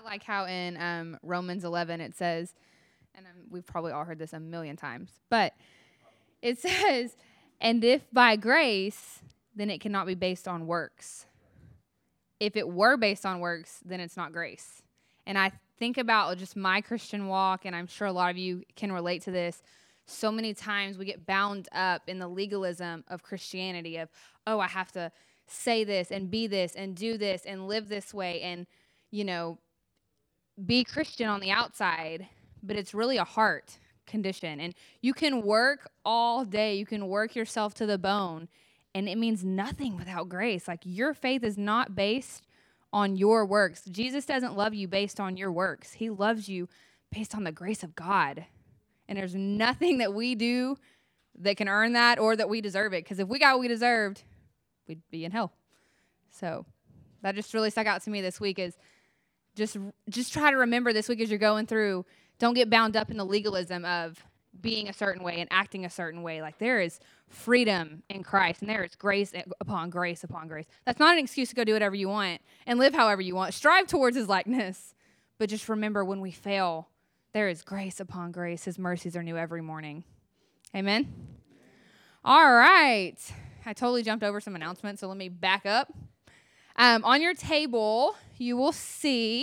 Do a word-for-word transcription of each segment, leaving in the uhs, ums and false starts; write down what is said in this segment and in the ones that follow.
like how in um, Romans eleven it says, and um, we've probably all heard this a million times, but it says, and if by grace, then it cannot be based on works. If it were based on works, then it's not grace. And I think about just my Christian walk, and I'm sure a lot of you can relate to this. So many times we get bound up in the legalism of Christianity of, oh, I have to say this and be this and do this and live this way and, you know, be Christian on the outside, but it's really a heart condition. And you can work all day. You can work yourself to the bone, and it means nothing without grace. Like, your faith is not based on your works. Jesus doesn't love you based on your works. He loves you based on the grace of God. And there's nothing that we do that can earn that or that we deserve it. Because if we got what we deserved, we'd be in hell. So that just really stuck out to me this week is just, just try to remember this week as you're going through, don't get bound up in the legalism of being a certain way and acting a certain way. Like, there is freedom in Christ, and there is grace upon grace upon grace. That's not an excuse to go do whatever you want and live however you want. Strive towards his likeness. But just remember, when we fail, there is grace upon grace. His mercies are new every morning. Amen? All right. I totally jumped over some announcements, so let me back up. Um, on your table, you will see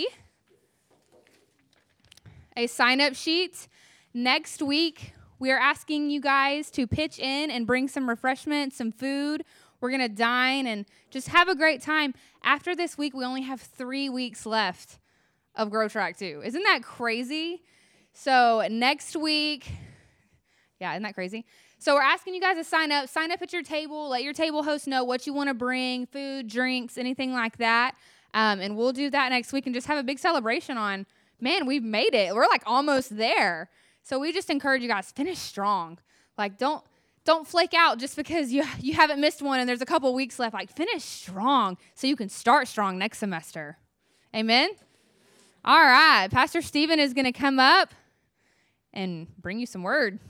a sign-up sheet. Next week, we are asking you guys to pitch in and bring some refreshments, some food. We're going to dine and just have a great time. After this week, we only have three weeks left of Grow Track two. Isn't that crazy? So next week, yeah, isn't that crazy? So we're asking you guys to sign up. Sign up at your table. Let your table host know what you want to bring, food, drinks, anything like that. Um, and we'll do that next week and just have a big celebration on, man, we've made it. We're like almost there. So we just encourage you guys, finish strong. Like, don't don't flake out just because you you haven't missed one and there's a couple weeks left. Like, finish strong so you can start strong next semester. Amen? All right. Pastor Stephen is going to come up and bring you some word.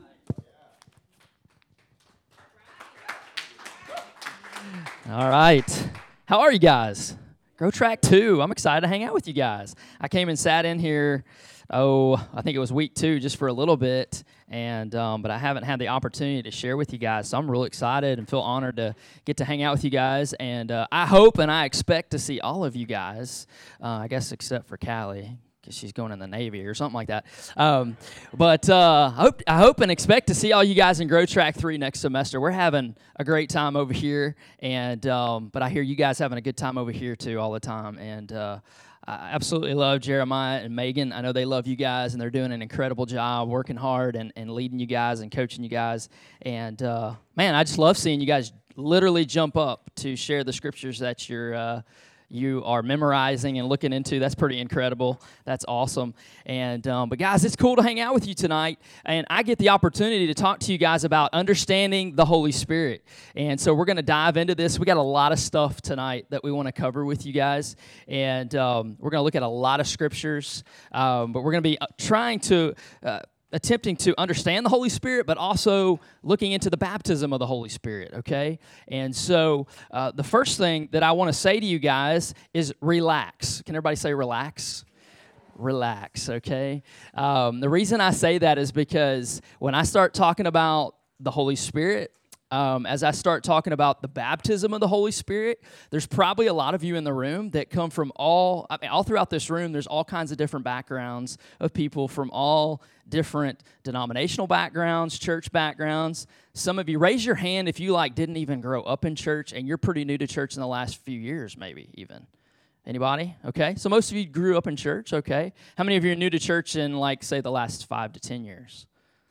All right. How are you guys? Grow Track two. I'm excited to hang out with you guys. I came and sat in here, oh, I think it was week two, just for a little bit, and um, but I haven't had the opportunity to share with you guys, so I'm really excited and feel honored to get to hang out with you guys, and uh, I hope and I expect to see all of you guys, uh, I guess except for Callie, because she's going in the Navy or something like that. Um, but uh, I, hope, I hope and expect to see all you guys in Grow Track three next semester. We're having a great time over here, and um, but I hear you guys having a good time over here too all the time. And uh, I absolutely love Jeremiah and Megan. I know they love you guys, and they're doing an incredible job working hard and, and leading you guys and coaching you guys. And, uh, man, I just love seeing you guys literally jump up to share the scriptures that you're uh, you are memorizing and looking into. That's pretty incredible. That's awesome. And um, but guys, it's cool to hang out with you tonight, and I get the opportunity to talk to you guys about understanding the Holy Spirit. And so we're going to dive into this. We got a lot of stuff tonight that we want to cover with you guys, and um, we're going to look at a lot of scriptures, um, but we're going to be trying to uh, attempting to understand the Holy Spirit, but also looking into the baptism of the Holy Spirit, okay? And so uh, the first thing that I want to say to you guys is relax. Can everybody say relax? Relax, okay? Um, the reason I say that is because when I start talking about the Holy Spirit, Um, as I start talking about the baptism of the Holy Spirit, there's probably a lot of you in the room that come from all, I mean, all throughout this room, there's all kinds of different backgrounds of people from all different denominational backgrounds, church backgrounds. Some of you, raise your hand if you, like, didn't even grow up in church and you're pretty new to church in the last few years, maybe even. Anybody? Okay. So most of you grew up in church, okay. How many of you are new to church in, like, say, the last five to ten years?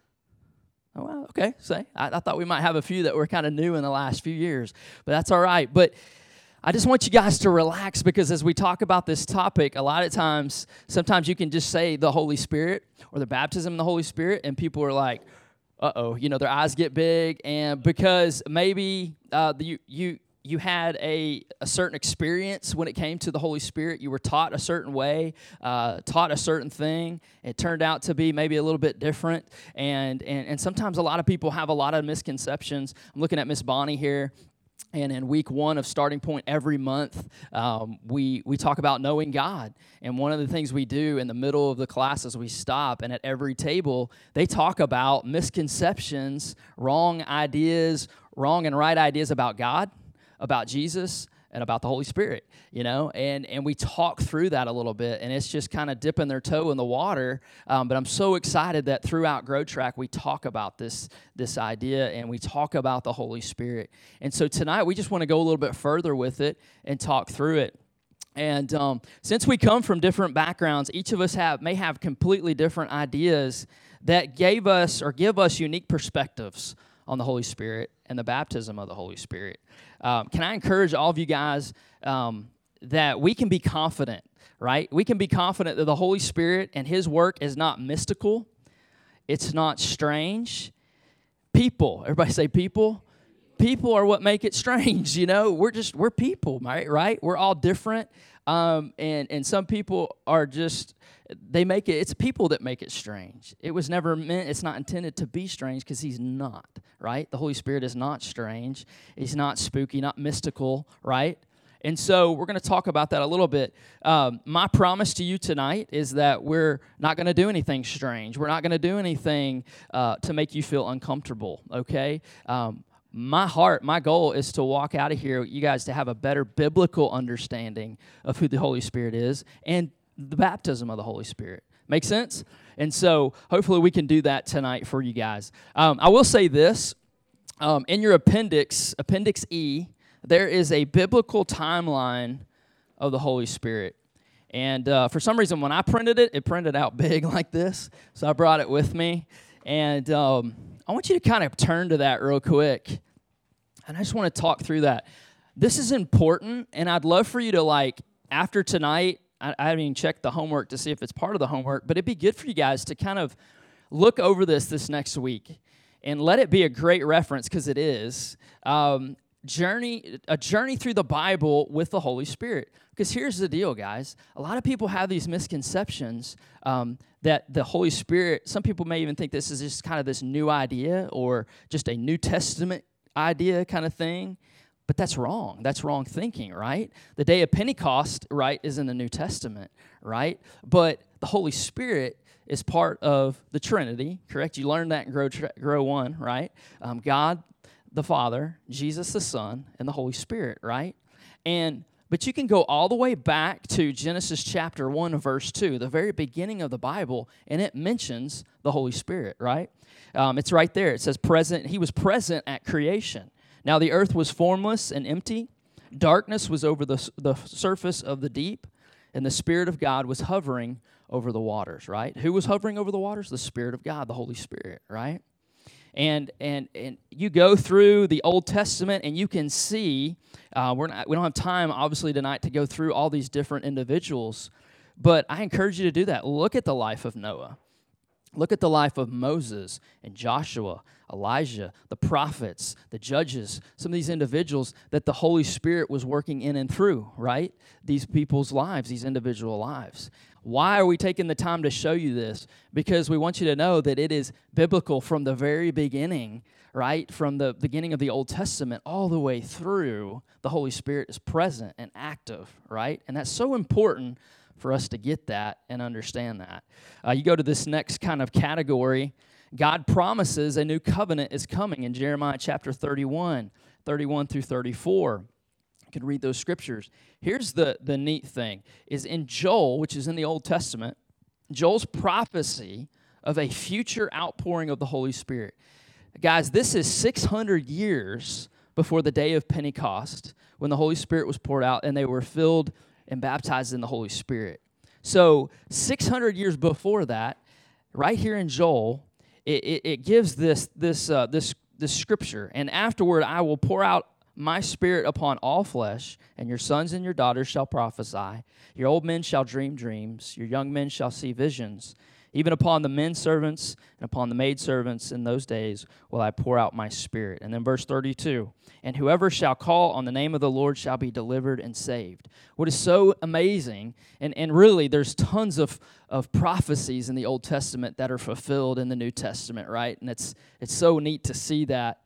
Oh, well, okay, say. I, I thought we might have a few that were kind of new in the last few years, but that's all right. But I just want you guys to relax, because as we talk about this topic, a lot of times, sometimes you can just say the Holy Spirit or the baptism of the Holy Spirit, and people are like, uh-oh, you know, their eyes get big, and because maybe uh, the, you you you had a, a certain experience when it came to the Holy Spirit. You were taught a certain way, uh, taught a certain thing. It turned out to be maybe a little bit different. And, and, and sometimes a lot of people have a lot of misconceptions. I'm looking at Miss Bonnie here. And in week one of Starting Point every month, um, we we talk about knowing God. And one of the things we do in the middle of the classes, we stop, and at every table, they talk about misconceptions, wrong ideas, wrong and right ideas about God, about Jesus, and about the Holy Spirit, you know, and, and we talk through that a little bit, and it's just kind of dipping their toe in the water, um, but I'm so excited that throughout Grow Track, we talk about this, this idea, and we talk about the Holy Spirit, and so tonight, we just want to go a little bit further with it and talk through it. And um, since we come from different backgrounds, each of us have may have completely different ideas that gave us or give us unique perspectives on the Holy Spirit and the baptism of the Holy Spirit. Um, can I encourage all of you guys um, that we can be confident, right? We can be confident that the Holy Spirit and His work is not mystical. It's not strange. People, everybody say people. People are what make it strange, you know? We're just, we're people, right? right? We're all different, um, and, and some people are just, they make it, it's people that make it strange. It was never meant, it's not intended to be strange because He's not, right? The Holy Spirit is not strange. He's not spooky, not mystical, right? And so we're going to talk about that a little bit. Um, my promise to you tonight is that we're not going to do anything strange. We're not going to do anything uh, to make you feel uncomfortable, okay? Um, my heart, my goal is to walk out of here, you guys, to have a better biblical understanding of who the Holy Spirit is and the baptism of the Holy Spirit. Make sense? And so hopefully we can do that tonight for you guys. Um, I will say this. Um, in your appendix, Appendix E, there is a biblical timeline of the Holy Spirit. And uh, for some reason, when I printed it, it printed out big like this. So I brought it with me. And um, I want you to kind of turn to that real quick. And I just want to talk through that. This is important, and I'd love for you to, like, after tonight, I, I haven't even checked the homework to see if it's part of the homework, but it'd be good for you guys to kind of look over this this next week and let it be a great reference, because it is. Um, journey a journey through the Bible with the Holy Spirit. Because here's the deal, guys. A lot of people have these misconceptions um, that the Holy Spirit, some people may even think this is just kind of this new idea or just a New Testament idea kind of thing. But that's wrong. That's wrong thinking, right? The day of Pentecost, right, is in the New Testament, right? But the Holy Spirit is part of the Trinity, correct? You learned that in Grow, Grow one, right? Um, God the Father, Jesus the Son, and the Holy Spirit, right? And but you can go all the way back to Genesis chapter one, verse two, the very beginning of the Bible, and it mentions the Holy Spirit, right? Um, it's right there. It says present. He was present at creation. Now the earth was formless and empty. Darkness was over the, the surface of the deep, and the Spirit of God was hovering over the waters, right? Who was hovering over the waters? The Spirit of God, the Holy Spirit, right? And and and you go through the Old Testament, and you can see, uh, we're not, we don't have time, obviously, tonight to go through all these different individuals, but I encourage you to do that. Look at the life of Noah. Look at the life of Moses and Joshua, Elijah, the prophets, the judges, some of these individuals that the Holy Spirit was working in and through, right? These people's lives, these individual lives. Why are we taking the time to show you this? Because we want you to know that it is biblical from the very beginning, right? From the beginning of the Old Testament all the way through, the Holy Spirit is present and active, right? And that's so important for us to get that and understand that. Uh, you go to this next kind of category. God promises a new covenant is coming in Jeremiah chapter thirty-one, thirty-one through thirty-four. You can read those scriptures. Here's the, the neat thing, is in Joel, which is in the Old Testament, Joel's prophecy of a future outpouring of the Holy Spirit. Guys, this is six hundred years before the day of Pentecost, when the Holy Spirit was poured out and they were filled and baptized in the Holy Spirit. So six hundred years before that, right here in Joel, it, it, it gives this this uh, this this scripture. And afterward, I will pour out my Spirit upon all flesh, and your sons and your daughters shall prophesy. Your old men shall dream dreams. Your young men shall see visions. Even upon the men servants and upon the maidservants in those days will I pour out my Spirit. And then verse thirty-two, and whoever shall call on the name of the Lord shall be delivered and saved. What is so amazing, and, and really there's tons of, of prophecies in the Old Testament that are fulfilled in the New Testament, right? And it's it's so neat to see that.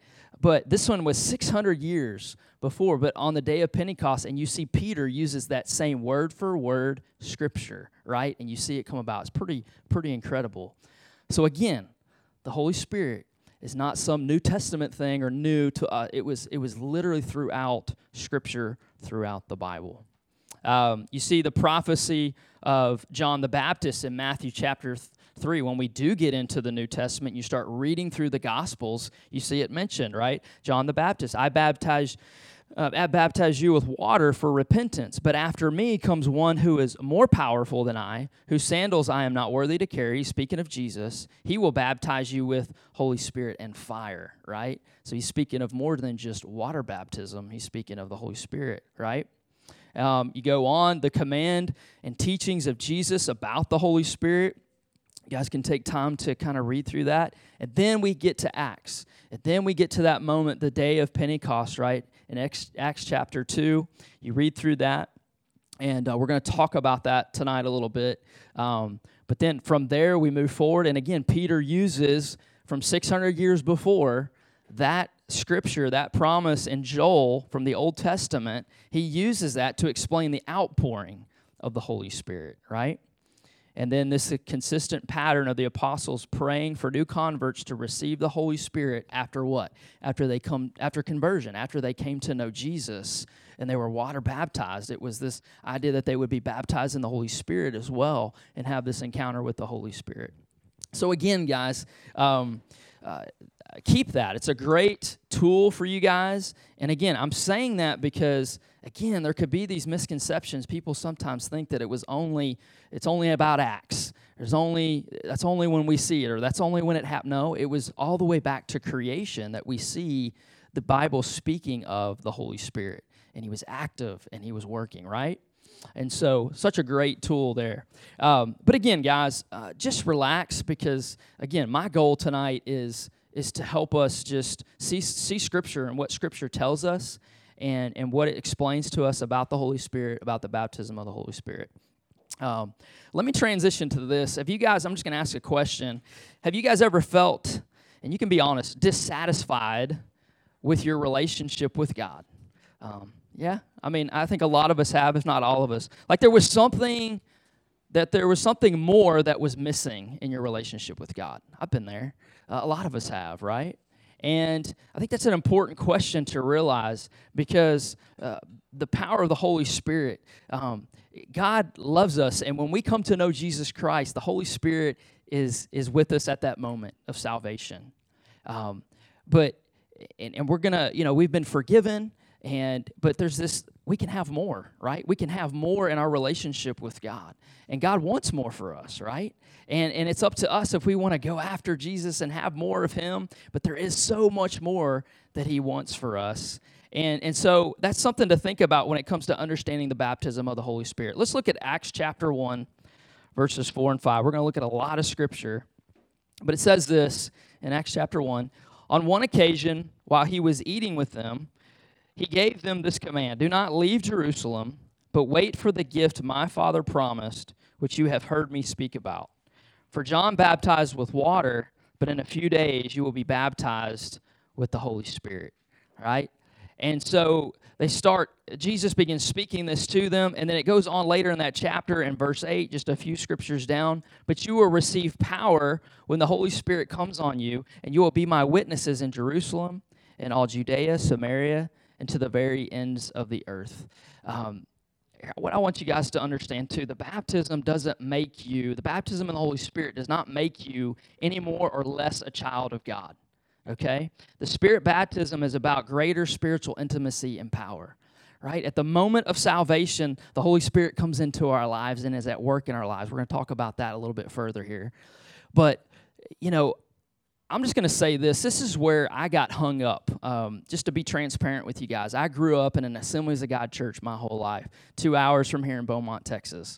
but this one was six hundred years before, but on the day of Pentecost, and you see Peter uses that same word for word scripture, right? And you see it come about. It's pretty, pretty incredible. So again, the Holy Spirit is not some New Testament thing or new to us. It was, it was literally throughout Scripture, throughout the Bible. Um, you see the prophecy of John the Baptist in Matthew chapter three. When we do get into the New Testament, you start reading through the Gospels, you see it mentioned, right? John the Baptist, I baptize Uh, I baptize you with water for repentance, but after me comes one who is more powerful than I, whose sandals I am not worthy to carry. Speaking of Jesus, he will baptize you with Holy Spirit and fire, right? So he's speaking of more than just water baptism. He's speaking of the Holy Spirit, right? Um, you go on, the command and teachings of Jesus about the Holy Spirit. You guys can take time to kind of read through that. And then we get to Acts. And then we get to that moment, the day of Pentecost, right? In Acts, Acts chapter two, you read through that. And uh, we're going to talk about that tonight a little bit. Um, but then from there, we move forward. And again, Peter uses, from six hundred years before, that scripture, that promise in Joel from the Old Testament, he uses that to explain the outpouring of the Holy Spirit, right? And then this consistent pattern of the apostles praying for new converts to receive the Holy Spirit after what? After they come, after conversion, after they came to know Jesus and they were water baptized. It was this idea that they would be baptized in the Holy Spirit as well and have this encounter with the Holy Spirit. So again, guys, um, uh, keep that. It's a great tool for you guys. And again, I'm saying that because, again, there could be these misconceptions. People sometimes think that it was only, it's only about Acts. There's only, that's only when we see it, or that's only when it happened. No, it was all the way back to creation that we see the Bible speaking of the Holy Spirit. And he was active and he was working, right? And so, such a great tool there. Um, but again, guys, uh, just relax because, again, my goal tonight is is to help us just see see Scripture and what Scripture tells us and, and what it explains to us about the Holy Spirit, about the baptism of the Holy Spirit. Um, let me transition to this. Have you guys, I'm just going to ask a question. Have you guys ever felt, and you can be honest, dissatisfied with your relationship with God? Um, yeah? I mean, I think a lot of us have, if not all of us. Like there was something, that there was something more that was missing in your relationship with God. I've been there. Uh, a lot of us have, right? And I think that's an important question to realize because uh, the power of the Holy Spirit, um, God loves us, and when we come to know Jesus Christ, the Holy Spirit is is with us at that moment of salvation. Um, but and, and we're gonna, you know, we've been forgiven. And but there's this, we can have more, right? We can have more in our relationship with God. And God wants more for us, right? And and it's up to us if we want to go after Jesus and have more of him. But there is so much more that he wants for us. And, and so that's something to think about when it comes to understanding the baptism of the Holy Spirit. Let's look at Acts chapter one, verses four and five. We're going to look at a lot of scripture. But it says this in Acts chapter one. On one occasion, while he was eating with them, he gave them this command, do not leave Jerusalem, but wait for the gift my Father promised, which you have heard me speak about. For John baptized with water, but in a few days you will be baptized with the Holy Spirit. All right? And so they start, Jesus begins speaking this to them, and then it goes on later in that chapter in verse eight, just a few scriptures down. But you will receive power when the Holy Spirit comes on you, and you will be my witnesses in Jerusalem, in all Judea, Samaria, and to the very ends of the earth. Um, what I want you guys to understand, too, the baptism doesn't make you, the baptism in the Holy Spirit does not make you any more or less a child of God, okay? The Spirit baptism is about greater spiritual intimacy and power, right? At the moment of salvation, the Holy Spirit comes into our lives and is at work in our lives. We're going to talk about that a little bit further here. But, you know, I'm just going to say this. This is where I got hung up, um, just to be transparent with you guys. I grew up in an Assemblies of God church my whole life, two hours from here in Beaumont, Texas,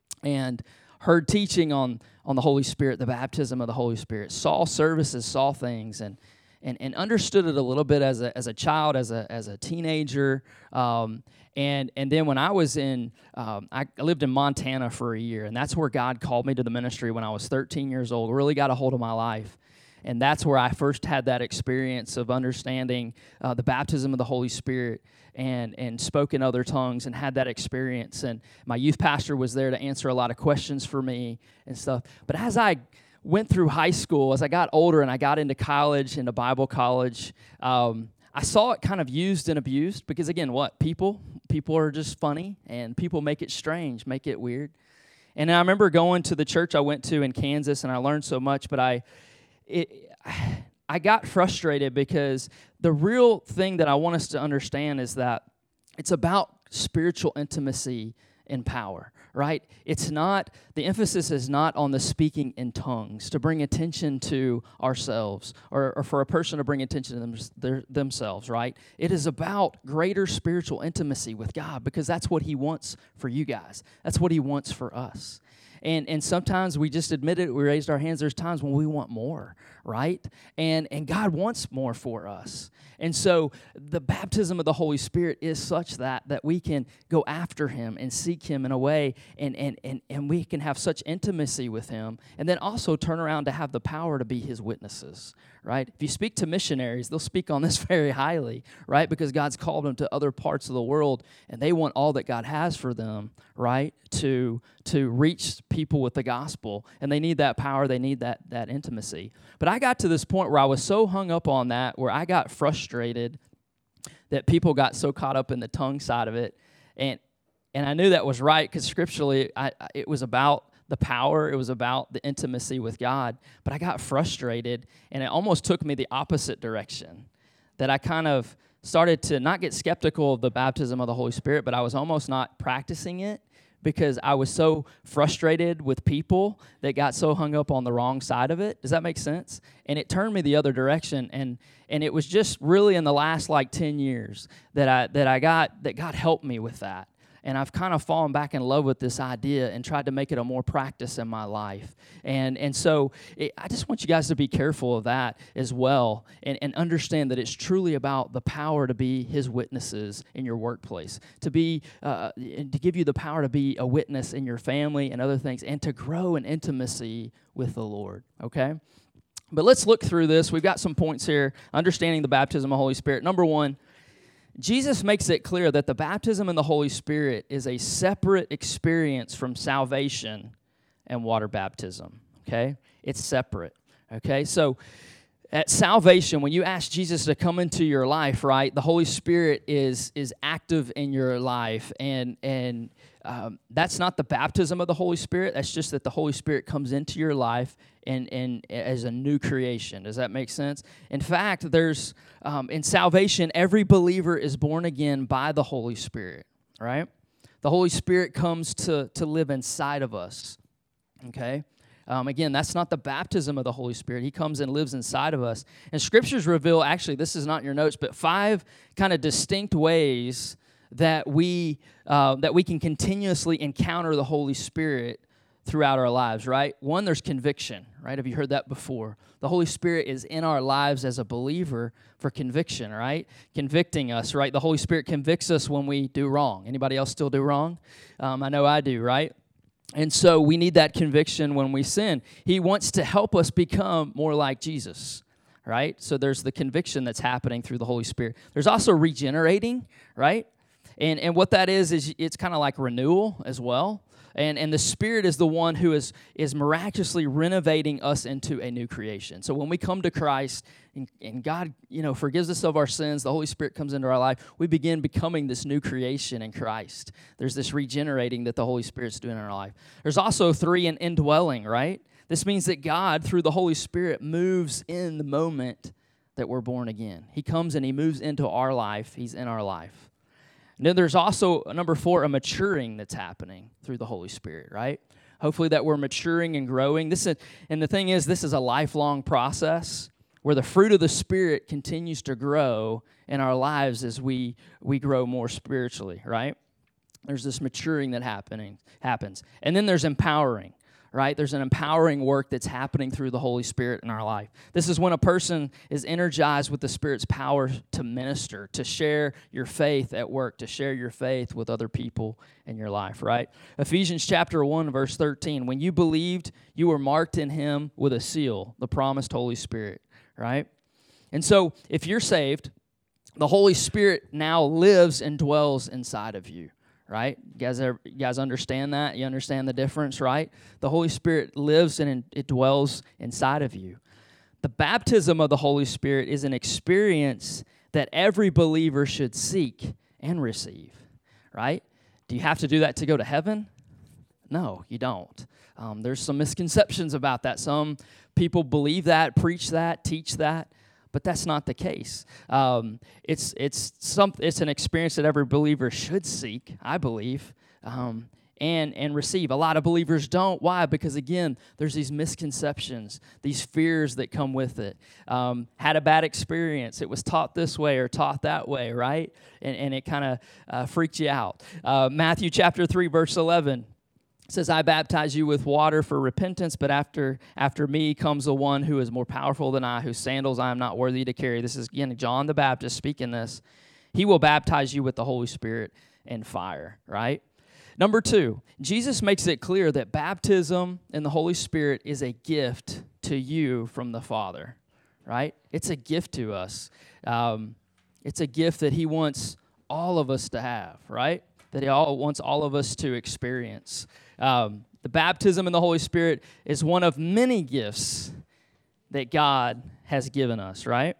and heard teaching on, on the Holy Spirit, the baptism of the Holy Spirit, saw services, saw things, and and, and understood it a little bit as a as a child, as a as a teenager. Um, and and then when I was in, um, I lived in Montana for a year, and that's where God called me to the ministry when I was thirteen years old, really got a hold of my life. And that's where I first had that experience of understanding uh, the baptism of the Holy Spirit and and spoke in other tongues and had that experience. And my youth pastor was there to answer a lot of questions for me and stuff. But as I went through high school, as I got older and I got into college, into Bible college, um, I saw it kind of used and abused because, again, what? People, people are just funny, and people make it strange, make it weird. And I remember going to the church I went to in Kansas, and I learned so much, but I it, I got frustrated because the real thing that I want us to understand is that it's about spiritual intimacy and power, right? It's not, the emphasis is not on the speaking in tongues to bring attention to ourselves or, or for a person to bring attention to them, their, themselves, right? It is about greater spiritual intimacy with God because that's what he wants for you guys. That's what he wants for us. And and sometimes we just admit it, we raised our hands. There's times when we want more, right? And and God wants more for us. And so the baptism of the Holy Spirit is such that that we can go after him and seek him in a way, and and and, and we can have such intimacy with him, and then also turn around to have the power to be his witnesses, right? If you speak to missionaries, they'll speak on this very highly, right? Because God's called them to other parts of the world, and they want all that God has for them, right? To to reach people with the gospel, and they need that power, they need that that intimacy. But I got to this point where I was so hung up on that, where I got frustrated that people got so caught up in the tongue side of it, and and I knew that was right because scripturally, I, it was about the power, it was about the intimacy with God. But I got frustrated, and it almost took me the opposite direction. That I kind of started to not get skeptical of the baptism of the Holy Spirit, but I was almost not practicing it, because I was so frustrated with people that got so hung up on the wrong side of it. Does that make sense? And it turned me the other direction, and and it was just really in the last like ten years that I that I got that God helped me with that. And I've kind of fallen back in love with this idea and tried to make it a more practice in my life. And and so it, I just want you guys to be careful of that as well, and, and understand that it's truly about the power to be his witnesses in your workplace, to be uh, and to give you the power to be a witness in your family and other things, and to grow in intimacy with the Lord, okay? But let's look through this. We've got some points here, understanding the baptism of the Holy Spirit. Number one, Jesus makes it clear that the baptism in the Holy Spirit is a separate experience from salvation and water baptism, okay? It's separate, okay? So at salvation, when you ask Jesus to come into your life, right, the Holy Spirit is is active in your life, and and um, that's not the baptism of the Holy Spirit. That's just that the Holy Spirit comes into your life and, and as a new creation. Does that make sense? In fact, there's um, in salvation, every believer is born again by the Holy Spirit, right? The Holy Spirit comes to, to live inside of us, okay? Um, again, that's not the baptism of the Holy Spirit. He comes and lives inside of us. And scriptures reveal, actually, this is not in your notes, but five kind of distinct ways that we uh, that we can continuously encounter the Holy Spirit throughout our lives, right? One, there's conviction, right? Have you heard that before? The Holy Spirit is in our lives as a believer for conviction, right? Convicting us, right? The Holy Spirit convicts us when we do wrong. Anybody else still do wrong? Um, I know I do, right? And so we need that conviction when we sin. He wants to help us become more like Jesus, right? So there's the conviction that's happening through the Holy Spirit. There's also regenerating, right? And and what that is, is it's kind of like renewal as well. And and the Spirit is the one who is is miraculously renovating us into a new creation. So when we come to Christ and, and God, you know, forgives us of our sins, the Holy Spirit comes into our life, we begin becoming this new creation in Christ. There's this regenerating that the Holy Spirit's doing in our life. There's also three, an indwelling, right? This means that God, through the Holy Spirit, moves in the moment that we're born again. He comes and he moves into our life. He's in our life. And then there's also, number four, a maturing that's happening through the Holy Spirit, right? Hopefully that we're maturing and growing. This is, and the thing is, this is a lifelong process where the fruit of the Spirit continues to grow in our lives as we, we grow more spiritually, right? There's this maturing that happening happens. And then there's empowering, right? There's an empowering work that's happening through the Holy Spirit in our life. This is when a person is energized with the Spirit's power to minister, to share your faith at work, to share your faith with other people in your life, right? Ephesians chapter one, verse thirteen, when you believed, you were marked in him with a seal, the promised Holy Spirit, right? And so if you're saved, the Holy Spirit now lives and dwells inside of you. Right? You guys, ever, you guys understand that? You understand the difference, right? The Holy Spirit lives and it dwells inside of you. The baptism of the Holy Spirit is an experience that every believer should seek and receive, right? Do you have to do that to go to heaven? No, you don't. Um, there's some misconceptions about that. Some people believe that, preach that, teach that. But that's not the case. Um, it's it's some it's an experience that every believer should seek, I believe, um, and and receive. A lot of believers don't. Why? Because again, there's these misconceptions, these fears that come with it. Um, had a bad experience. It was taught this way or taught that way, right? And and it kind of uh, freaked you out. Uh, Matthew chapter three, verse eleven. It says, I baptize you with water for repentance, but after after me comes the one who is more powerful than I, whose sandals I am not worthy to carry. This is, again, John the Baptist speaking this. He will baptize you with the Holy Spirit and fire, right? Number two, Jesus makes it clear that baptism in the Holy Spirit is a gift to you from the Father, right? It's a gift to us. Um, it's a gift that he wants all of us to have, right? That he all wants all of us to experience. Um, the baptism in the Holy Spirit is one of many gifts that God has given us, right?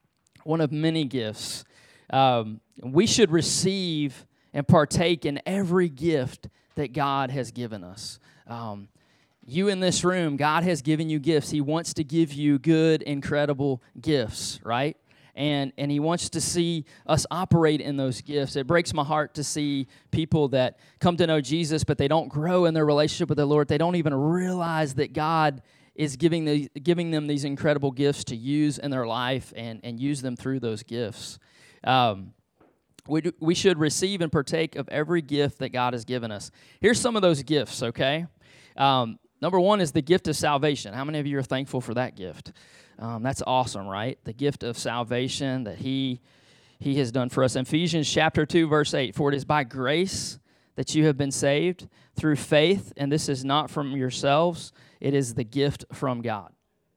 One of many gifts. Um, we should receive and partake in every gift that God has given us. Um, you in this room, God has given you gifts. He wants to give you good, incredible gifts, right? And and he wants to see us operate in those gifts. It breaks my heart to see people that come to know Jesus, but they don't grow in their relationship with the Lord. They don't even realize that God is giving the, giving them these incredible gifts to use in their life and, and use them through those gifts. Um, we, do, we should receive and partake of every gift that God has given us. Here's some of those gifts, okay? Um, number one is the gift of salvation. How many of you are thankful for that gift? Um, that's awesome, right? The gift of salvation that he he has done for us. In Ephesians chapter two, verse eight, for it is by grace that you have been saved through faith, and this is not from yourselves, it is the gift from God.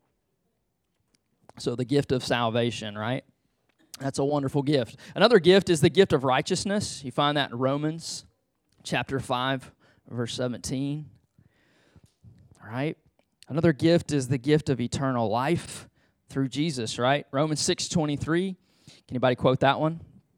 So the gift of salvation, right? That's a wonderful gift. Another gift is the gift of righteousness. You find that in Romans chapter five, verse seventeen. All right? Another gift is the gift of eternal life through Jesus, right? Romans six twenty-three. Can anybody quote that one?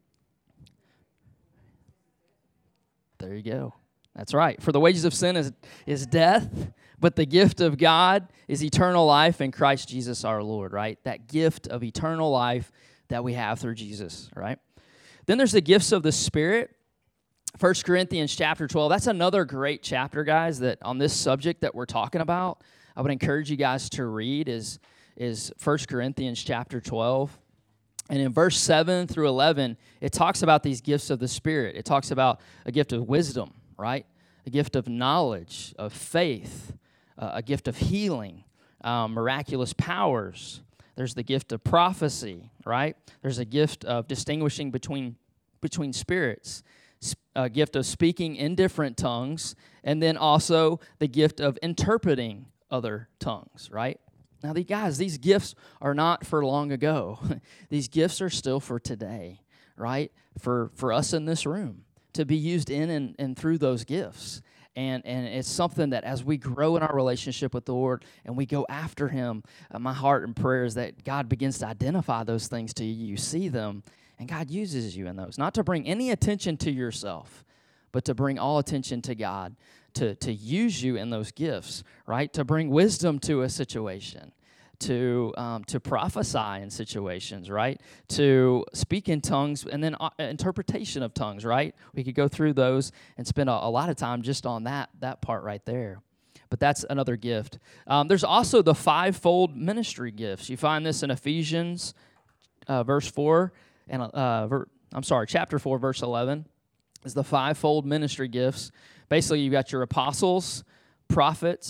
There you go. That's right. For the wages of sin is, is death, but the gift of God is eternal life in Christ Jesus our Lord, right? That gift of eternal life that we have through Jesus, right? Then there's the gifts of the Spirit. First Corinthians chapter twelve. That's another great chapter, guys, that on this subject that we're talking about, I would encourage you guys to read is, is First Corinthians chapter twelve. And in verse seven through eleven, it talks about these gifts of the Spirit. It talks about a gift of wisdom, right? A gift of knowledge, of faith, uh, a gift of healing, um, miraculous powers. There's the gift of prophecy, right? There's a gift of distinguishing between, between spirits, a gift of speaking in different tongues, and then also the gift of interpreting other tongues, right? Now, the guys, these gifts are not for long ago. These gifts are still for today, right? For for us in this room to be used in and, and through those gifts. And and it's something that as we grow in our relationship with the Lord and we go after Him, uh, my heart and prayer is that God begins to identify those things to you. You see them, and God uses you in those. Not to bring any attention to yourself, but to bring all attention to God. To, to use you in those gifts, right? To bring wisdom to a situation, to um, to prophesy in situations, right? To speak in tongues, and then uh, interpretation of tongues, right? We could go through those and spend a, a lot of time just on that that part right there. But that's another gift. Um, there's also the fivefold ministry gifts. You find this in Ephesians, uh, verse four, and uh, ver- I'm sorry, chapter four, verse eleven, is the fivefold ministry gifts. Basically, you've got your apostles, prophets,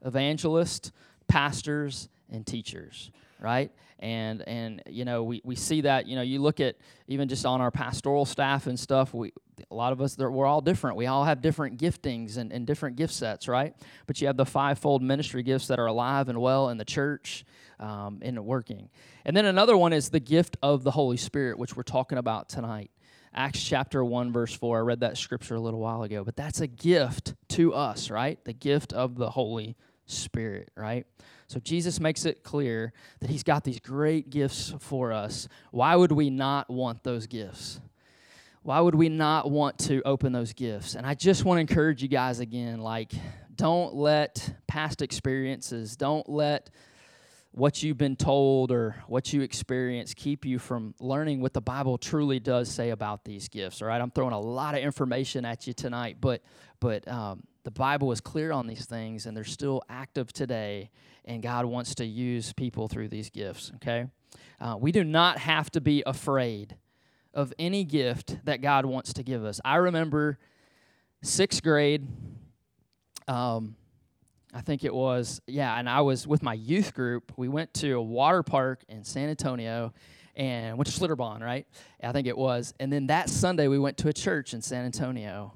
evangelists, pastors, and teachers, right? And, and you know, we, we see that, you know, you look at even just on our pastoral staff and stuff, we a lot of us, we're all different. We all have different giftings and, and different gift sets, right? But you have the fivefold ministry gifts that are alive and well in the church um, and working. And then another one is the gift of the Holy Spirit, which we're talking about tonight. Acts chapter one, verse four. I read that scripture a little while ago. But that's a gift to us, right? The gift of the Holy Spirit, right? So Jesus makes it clear that he's got these great gifts for us. Why would we not want those gifts? Why would we not want to open those gifts? And I just want to encourage you guys again, like, don't let past experiences, don't let what you've been told or what you experience keep you from learning what the Bible truly does say about these gifts, all right? I'm throwing a lot of information at you tonight, but but um, the Bible is clear on these things, and they're still active today, and God wants to use people through these gifts, okay? Uh, we do not have to be afraid of any gift that God wants to give us. I remember sixth grade, um, I think it was, yeah, and I was with my youth group. We went to a water park in San Antonio and went to Schlitterbahn, right? I think it was. And then that Sunday, we went to a church in San Antonio.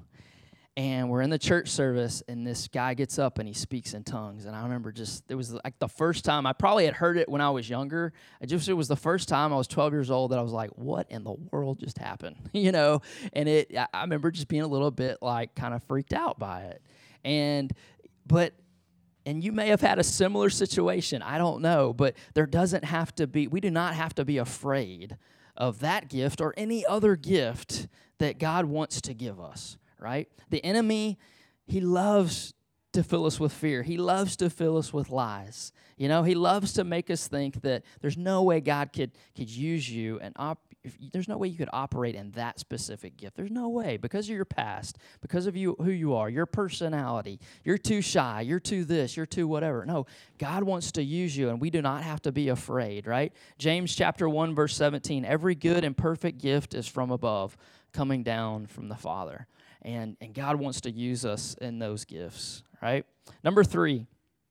And we're in the church service, and this guy gets up and he speaks in tongues. And I remember just, it was like the first time, I probably had heard it when I was younger. I just, it was the first time I was twelve years old that I was like, what in the world just happened? you know? And it, I remember just being a little bit like kind of freaked out by it. And, but, and you may have had a similar situation, I don't know, but there doesn't have to be, we do not have to be afraid of that gift or any other gift that God wants to give us. Right? The enemy, he loves to fill us with fear. He loves to fill us with lies. You know, he loves to make us think that there's no way God could, could use you, and op- if, there's no way you could operate in that specific gift. There's no way. Because of your past, because of you who you are, your personality, you're too shy, you're too this, you're too whatever. No, God wants to use you, and we do not have to be afraid, right? James chapter one, verse seventeen, every good and perfect gift is from above, coming down from the Father. And, and God wants to use us in those gifts, right? Number three,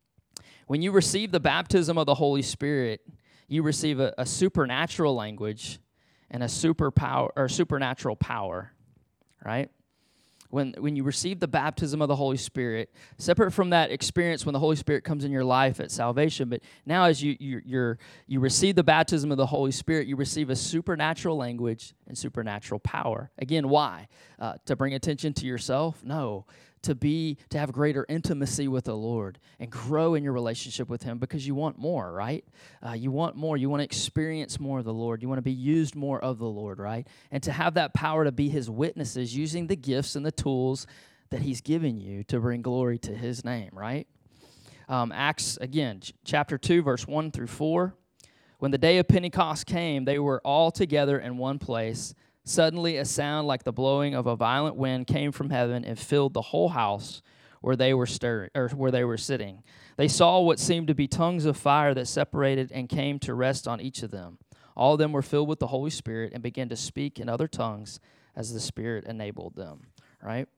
when you receive the baptism of the Holy Spirit, you receive a, a supernatural language and a superpower or supernatural power, right? When when you receive the baptism of the Holy Spirit, separate from that experience when the Holy Spirit comes in your life at salvation, but now as you you you're, you receive the baptism of the Holy Spirit, you receive a supernatural language and supernatural power. Again, why? Uh, to bring attention to yourself? No. To be to have greater intimacy with the Lord and grow in your relationship with Him because you want more, right? Uh, you want more. You want to experience more of the Lord. You want to be used more of the Lord, right? And to have that power to be His witnesses using the gifts and the tools that He's given you to bring glory to His name, right? Um, Acts, again, ch- chapter two, verse one through four. When the day of Pentecost came, they were all together in one place. Suddenly a sound like the blowing of a violent wind came from heaven and filled the whole house where they were stirring, or where they were sitting. They saw what seemed to be tongues of fire that separated and came to rest on each of them. All of them were filled with the Holy Spirit and began to speak in other tongues as the Spirit enabled them, right?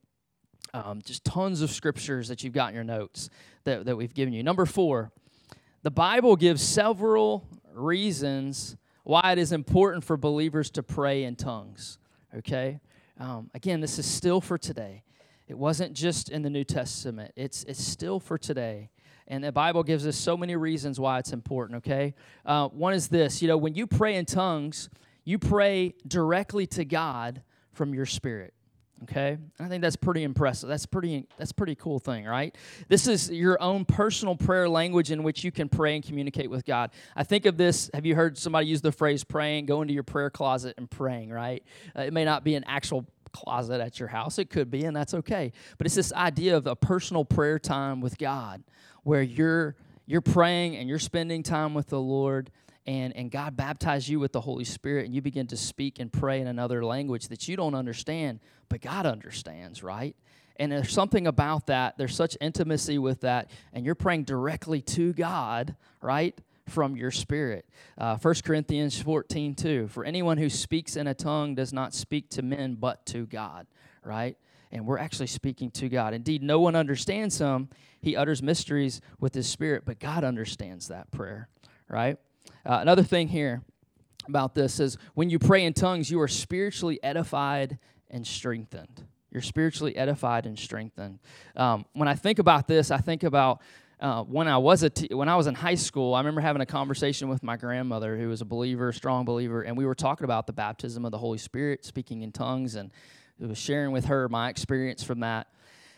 Um, just tons of scriptures that you've got in your notes that, that we've given you. Number four, the Bible gives several reasons why it is important for believers to pray in tongues, okay? Um, again, this is still for today. It wasn't just in the New Testament. It's it's still for today. And the Bible gives us so many reasons why it's important, okay? Uh, one is this, you know, when you pray in tongues, you pray directly to God from your spirit. Okay, I think that's pretty impressive. That's pretty. That's a pretty cool thing, right? This is your own personal prayer language in which you can pray and communicate with God. I think of this. Have you heard somebody use the phrase "praying"? Go into your prayer closet and praying, right? Uh, it may not be an actual closet at your house. It could be, and that's okay. But it's this idea of a personal prayer time with God, where you're you're praying and you're spending time with the Lord. And, and God baptized you with the Holy Spirit, and you begin to speak and pray in another language that you don't understand, but God understands, right? And there's something about that. There's such intimacy with that, and you're praying directly to God, right, from your spirit. Uh, First Corinthians fourteen two, for anyone who speaks in a tongue does not speak to men but to God, right? and we're actually speaking to God. Indeed, no one understands him. He utters mysteries with his spirit, but God understands that prayer, right? Uh, another thing here about this is when you pray in tongues, you are spiritually edified and strengthened. You're spiritually edified and strengthened. Um, when I think about this, I think about uh, when I was a t- when I was in high school. I remember having a conversation with my grandmother, who was a believer, strong believer, and we were talking about the baptism of the Holy Spirit, speaking in tongues, and it was sharing with her my experience from that.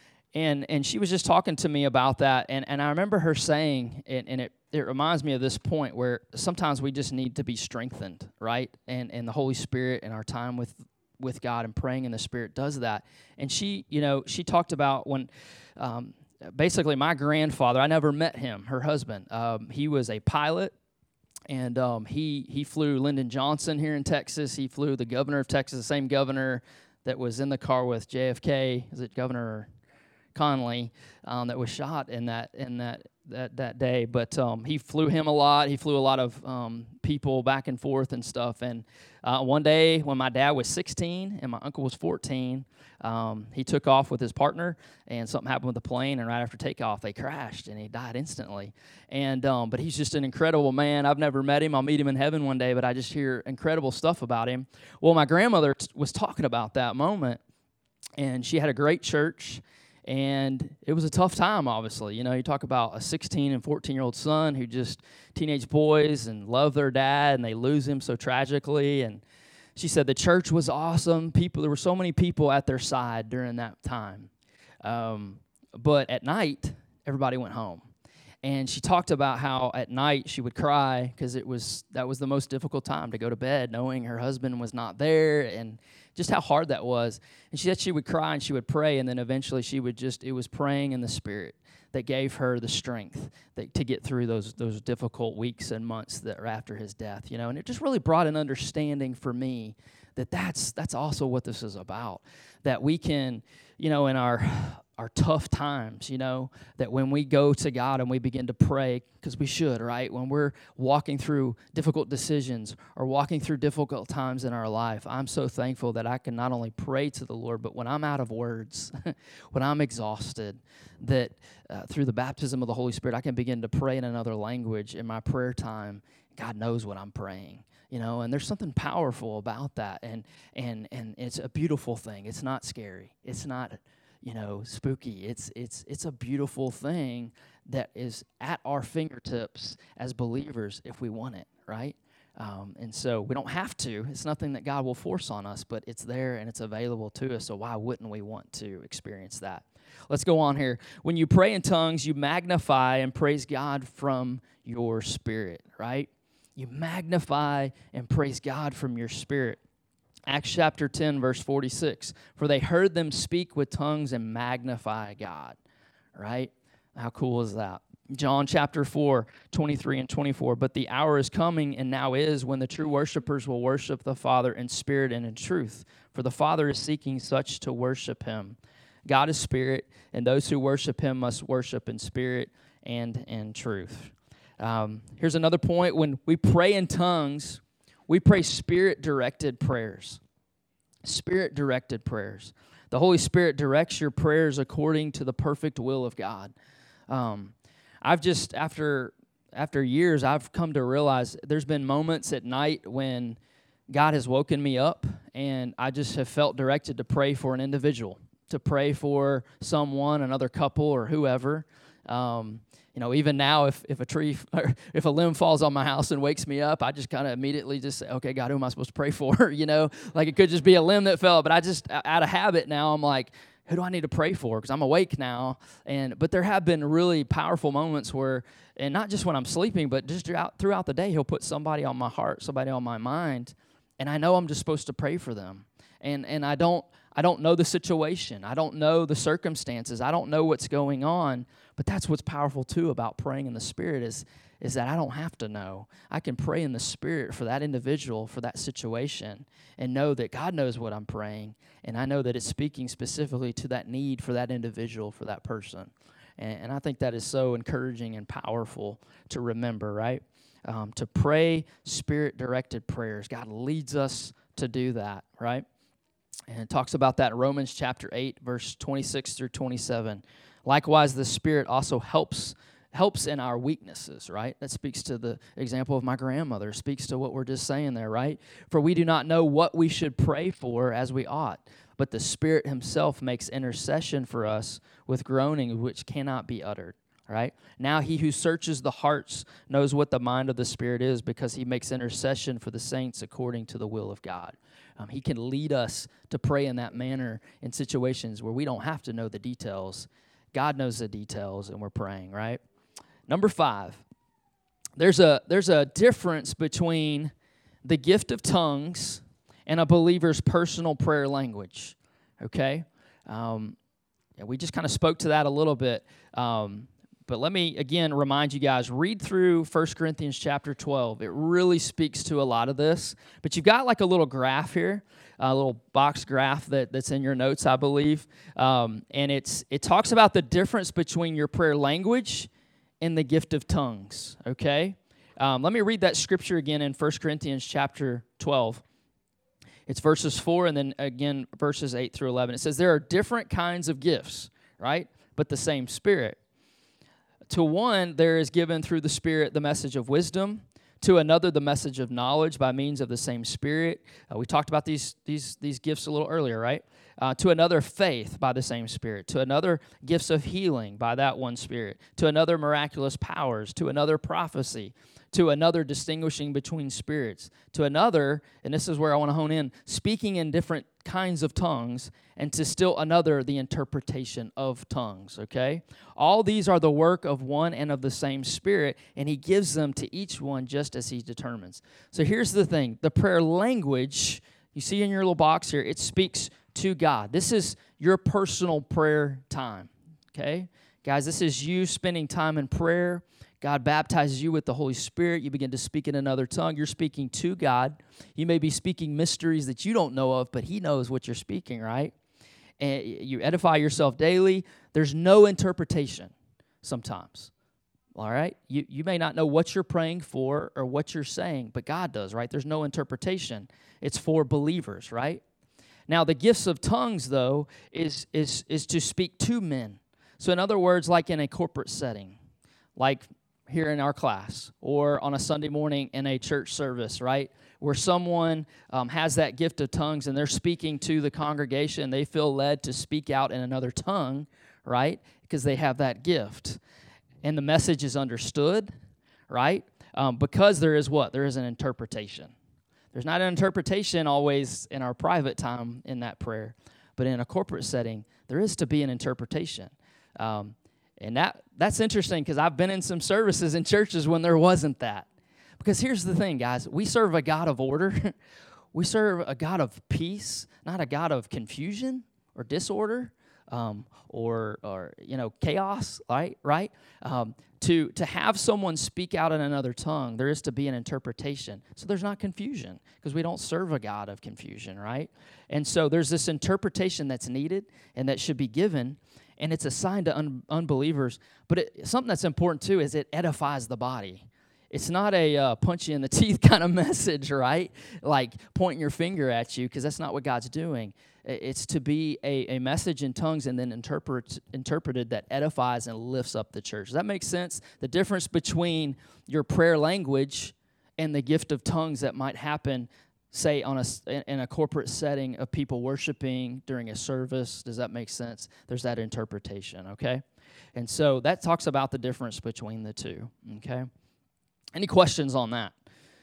And and she was just talking to me about that, and, and I remember her saying, and, and it, it reminds me of this point where sometimes we just need to be strengthened, right? And and the Holy Spirit and our time with with God and praying in the Spirit does that. And she, you know, she talked about when, um, basically my grandfather, I never met him, her husband. Um, he was a pilot, and um, he he flew Lyndon Johnson here in Texas. He flew the governor of Texas, the same governor that was in the car with J F K. Is it Governor Conley, um, that was shot in that in that that, that day? But um, he flew him a lot. He flew a lot of um, people back and forth and stuff. And uh, one day when my dad was sixteen and my uncle was fourteen, um, he took off with his partner, and something happened with the plane. And right after takeoff, they crashed, and he died instantly. And um, but he's just an incredible man. I've never met him. I'll meet him in heaven one day. But I just hear incredible stuff about him. Well, my grandmother t- was talking about that moment, and she had a great church. And it was a tough time, obviously. You know, you talk about a sixteen and fourteen-year-old son who just, teenage boys, and love their dad, and they lose him so tragically. And she said the church was awesome. People, there were so many people at their side during that time. Um, but at night, everybody went home. And she talked about how at night she would cry because it was that was the most difficult time to go to bed, knowing her husband was not there, and just how hard that was. And she said she would cry and she would pray, and then eventually she would just, it was praying in the Spirit that gave her the strength that, to get through those those difficult weeks and months that were after his death, you know. And it just really brought an understanding for me that that's, that's also what this is about, that we can, you know, in our our tough times, you know, that when we go to God and we begin to pray, because we should, right? When we're walking through difficult decisions or walking through difficult times in our life, I'm so thankful that I can not only pray to the Lord, but when I'm out of words, when I'm exhausted, that uh, through the baptism of the Holy Spirit, I can begin to pray in another language in my prayer time. God knows what I'm praying. You know, and there's something powerful about that, and and and it's a beautiful thing. It's not scary. It's not, you know, spooky. It's it's it's a beautiful thing that is at our fingertips as believers if we want it, right? Um, and so we don't have to. It's nothing that God will force on us, but it's there and it's available to us. So why wouldn't we want to experience that? Let's go on here. When you pray in tongues, you magnify and praise God from your spirit, right? You magnify and praise God from your spirit. Acts chapter ten, verse forty-six. For they heard them speak with tongues and magnify God. Right? How cool is that? John chapter four, twenty-three and twenty-four. But the hour is coming and now is when the true worshipers will worship the Father in spirit and in truth. For the Father is seeking such to worship him. God is spirit, and those who worship him must worship in spirit and in truth. Um, here's another point. When we pray in tongues, we pray Spirit-directed prayers. Spirit-directed prayers. The Holy Spirit directs your prayers according to the perfect will of God. Um, I've just, after after years, I've come to realize there's been moments at night when God has woken me up, and I just have felt directed to pray for an individual, to pray for someone, another couple, or whoever. Um, you know, even now, if, if a tree, or if a limb falls on my house and wakes me up, I just kind of immediately just say, okay, God, who am I supposed to pray for? You know, like it could just be a limb that fell, but I just, out of habit now, I'm like, who do I need to pray for? Because I'm awake now. And but there have been really powerful moments where, and not just when I'm sleeping, but just throughout, throughout the day, he'll put somebody on my heart, somebody on my mind, and I know I'm just supposed to pray for them. And and I don't I don't know the situation. I don't know the circumstances. I don't know what's going on. But that's what's powerful, too, about praying in the Spirit is, is that I don't have to know. I can pray in the Spirit for that individual, for that situation, and know that God knows what I'm praying, and I know that it's speaking specifically to that need for that individual, for that person. And, and I think that is so encouraging and powerful to remember, right? Um, to pray Spirit-directed prayers. God leads us to do that, right? And it talks about that in Romans chapter eight, verse twenty-six through twenty-seven. Likewise, the Spirit also helps helps in our weaknesses, right? That speaks to the example of my grandmother, speaks to what we're just saying there, right? For we do not know what we should pray for as we ought, but the Spirit himself makes intercession for us with groaning which cannot be uttered, right? Now he who searches the hearts knows what the mind of the Spirit is, because he makes intercession for the saints according to the will of God. Um, he can lead us to pray in that manner in situations where we don't have to know the details. God knows the details, and we're praying, right? Number five, there's a there's a difference between the gift of tongues and a believer's personal prayer language, okay? Um, yeah, we just kind of spoke to that a little bit, um, but let me, again, remind you guys, read through First Corinthians chapter twelve. It really speaks to a lot of this, but you've got like a little graph here, a little box graph that, that's in your notes, I believe, um, and it's it talks about the difference between your prayer language and the gift of tongues, okay? Um, let me read that scripture again in First Corinthians chapter twelve. It's verses four and then again verses eight through eleven. It says, there are different kinds of gifts, right? But the same Spirit. To one, there is given through the Spirit the message of wisdom. To another, the message of knowledge by means of the same Spirit. Uh, we talked about these, these, these gifts a little earlier, right? Uh, to another, faith by the same Spirit. To another, gifts of healing by that one Spirit. To another, miraculous powers. To another, prophecy. To another, distinguishing between spirits. To another, and this is where I want to hone in, speaking in different kinds of tongues. And to still another, the interpretation of tongues, okay? All these are the work of one and of the same Spirit, and he gives them to each one just as he determines. So here's the thing. The prayer language, you see in your little box here, it speaks to God. This is your personal prayer time, okay? Guys, this is you spending time in prayer. God baptizes you with the Holy Spirit. You begin to speak in another tongue. You're speaking to God. You may be speaking mysteries that you don't know of, but he knows what you're speaking, right? And you edify yourself daily. There's no interpretation sometimes, all right? You, you may not know what you're praying for or what you're saying, but God does, right? There's no interpretation. It's for believers, right? Now, the gifts of tongues, though, is, is, is to speak to men. So in other words, like in a corporate setting, like here in our class or on a Sunday morning in a church service, right, where someone um, has that gift of tongues and they're speaking to the congregation, they feel led to speak out in another tongue, right, because they have that gift. And the message is understood, right, um, because there is what? There is an interpretation. There's not an interpretation always in our private time in that prayer, but in a corporate setting, there is to be an interpretation. Um, and that that's interesting because I've been in some services in churches when there wasn't that. Because here's the thing, guys. We serve a God of order. We serve a God of peace, not a God of confusion or disorder um, or, or, you know, chaos, right? Right? Um, to, to have someone speak out in another tongue, there is to be an interpretation. So there's not confusion because we don't serve a God of confusion, right? And so there's this interpretation that's needed and that should be given, and it's assigned to un- unbelievers. But it, something that's important, too, is it edifies the body. It's not a uh, punch you in the teeth kind of message, right? Like pointing your finger at you, because that's not what God's doing. It's to be a, a message in tongues and then interpret, interpreted that edifies and lifts up the church. Does that make sense? The difference between your prayer language and the gift of tongues that might happen, say, on a, in a corporate setting of people worshiping during a service. Does that make sense? There's that interpretation, okay? And so that talks about the difference between the two, okay? Any questions on that?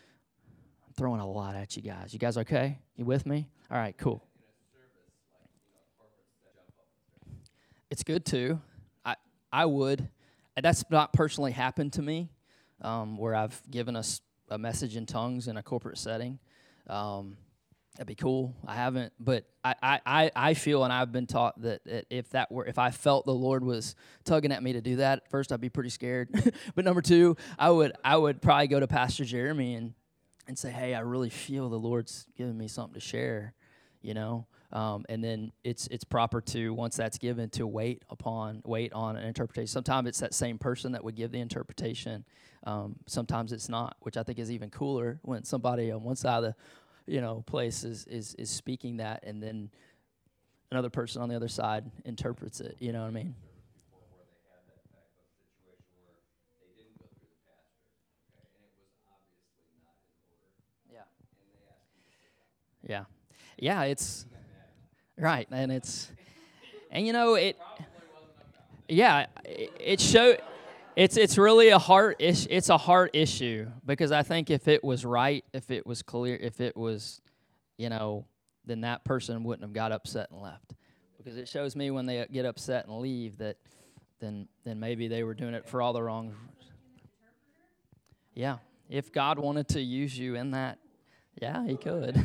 I'm throwing a lot at you guys. You guys okay? You with me? All right, cool. It's good too. I I would. That's not personally happened to me, um, where I've given us a message in tongues in a corporate setting. Um, that'd be cool. I haven't, but I, I, I feel, and I've been taught that, that if that were, if I felt the Lord was tugging at me to do that, first I'd be pretty scared. But number two, I would I would probably go to Pastor Jeremy and and say, hey, I really feel the Lord's giving me something to share, you know. Um, and then it's it's proper to, once that's given, to wait upon, wait on an interpretation. Sometimes it's that same person that would give the interpretation. Um, sometimes it's not, which I think is even cooler when somebody on one side of the, you know, place is, is, is speaking that, and then another person on the other side interprets it. You know what I mean? Yeah. Yeah. Yeah, it's right, and it's and you know it. Yeah, it, it show. It's it's really a heart ish, it's a heart issue because I think if it was right, if it was clear, if it was, you know, then that person wouldn't have got upset and left. Because it shows me when they get upset and leave that then then maybe they were doing it for all the wrong. Yeah, if God wanted to use you in that, yeah, He could.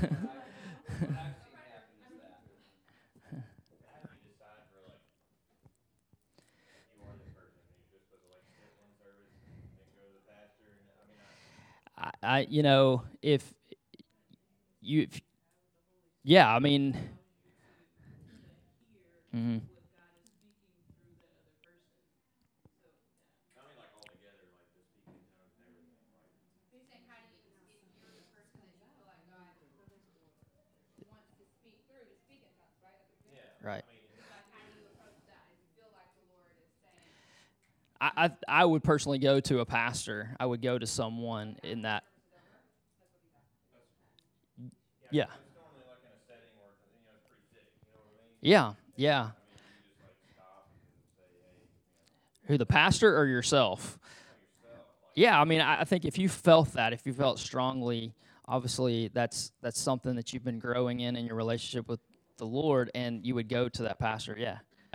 I, I, you know, if you, if, yeah, I mean, mm-hmm. Right. I, I I would personally go to a pastor. I would go to someone in that. Yeah. Yeah. Yeah. Who, the pastor or yourself? Yeah, I mean, I think if you felt that, if you felt strongly, obviously that's that's something that you've been growing in in your relationship with the Lord, and you would go to that pastor. Yeah, yeah,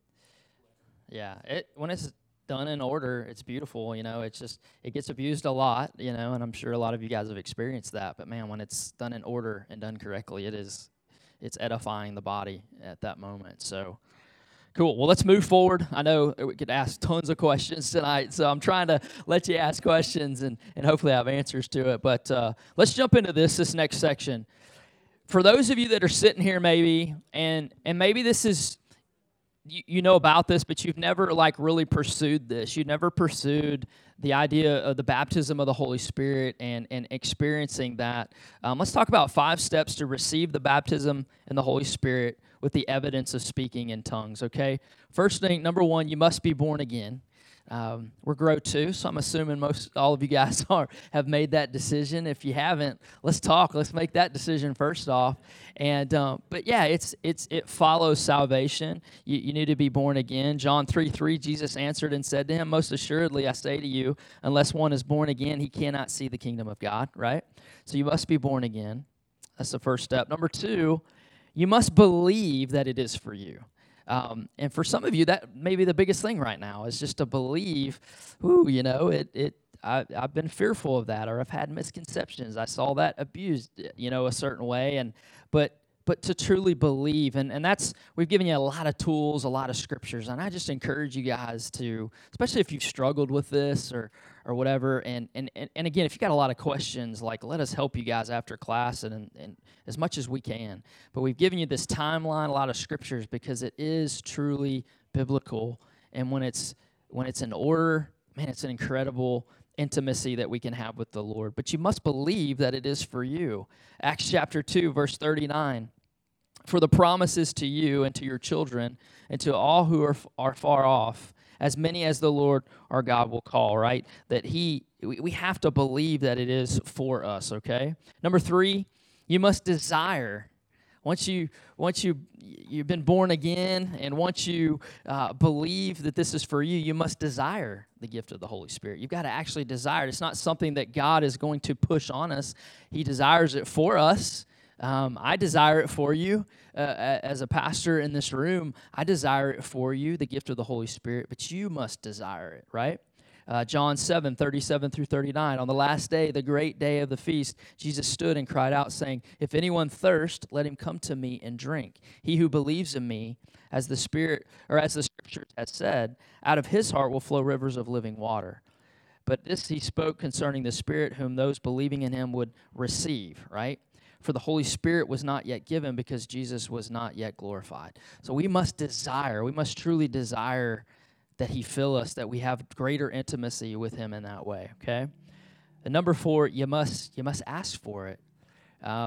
yeah. It when it's done in order, it's beautiful. You know, it's just it gets abused a lot. You know, and I'm sure a lot of you guys have experienced that. But man, when it's done in order and done correctly, it is it's edifying the body at that moment. So. Cool. Well, let's move forward. I know we could ask tons of questions tonight, so I'm trying to let you ask questions and, and hopefully have answers to it. But uh, let's jump into this, this next section. For those of you that are sitting here maybe, and and maybe this is, you, you know about this, but you've never like really pursued this. You've never pursued the idea of the baptism of the Holy Spirit and, and experiencing that. Um, let's talk about five steps to receive the baptism in the Holy Spirit with the evidence of speaking in tongues, okay? First thing, number one, you must be born again. Um, we're Grow two, so I'm assuming most all of you guys are have made that decision. If you haven't, let's talk. Let's make that decision first off. And um, but yeah, it's it's it follows salvation. You, you need to be born again. John three three, Jesus answered and said to him, "Most assuredly I say to you, unless one is born again, he cannot see the kingdom of God." Right? So you must be born again. That's the first step. Number two, you must believe that it is for you. Um, and for some of you, that may be the biggest thing right now is just to believe, ooh, you know, it, it, I, I've been fearful of that, or I've had misconceptions. I saw that abused, you know, a certain way. And, but, but to truly believe, and, and that's, we've given you a lot of tools, a lot of scriptures, and I just encourage you guys to, especially if you've struggled with this or, or whatever, and, and, and, and again, if you got a lot of questions, like, let us help you guys after class and, and, and as much as we can. But we've given you this timeline, a lot of scriptures, because it is truly biblical, and when it's, when it's in order, man, it's an incredible intimacy that we can have with the Lord. But you must believe that it is for you. Acts chapter two, verse thirty-nine. For the promise is to you and to your children and to all who are, are far off, as many as the Lord our God will call, right? That he, we, we have to believe that it is for us, okay? Number three, you must desire. Once you, once you, you've been born again, and once you uh, believe that this is for you, you must desire the gift of the Holy Spirit. You've got to actually desire it. It's not something that God is going to push on us. He desires it for us. Um, I desire it for you. Uh, as a pastor in this room, I desire it for you, the gift of the Holy Spirit, but you must desire it, right? Uh, John seven, thirty-seven through thirty-nine. On the last day, the great day of the feast, Jesus stood and cried out, saying, "If anyone thirst, let him come to me and drink. He who believes in me, as the Spirit, or as the Scripture has said, out of his heart will flow rivers of living water." But this he spoke concerning the Spirit, whom those believing in him would receive, right? For the Holy Spirit was not yet given because Jesus was not yet glorified. So we must desire, we must truly desire that he fill us, that we have greater intimacy with him in that way, okay? And number four, you must you must ask for it. Um,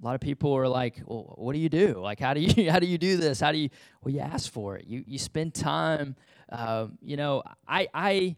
A lot of people are like, well, what do you do? Like, how do you how do you do this? How do you? Well, you ask for it. You you spend time. Um, you know, I I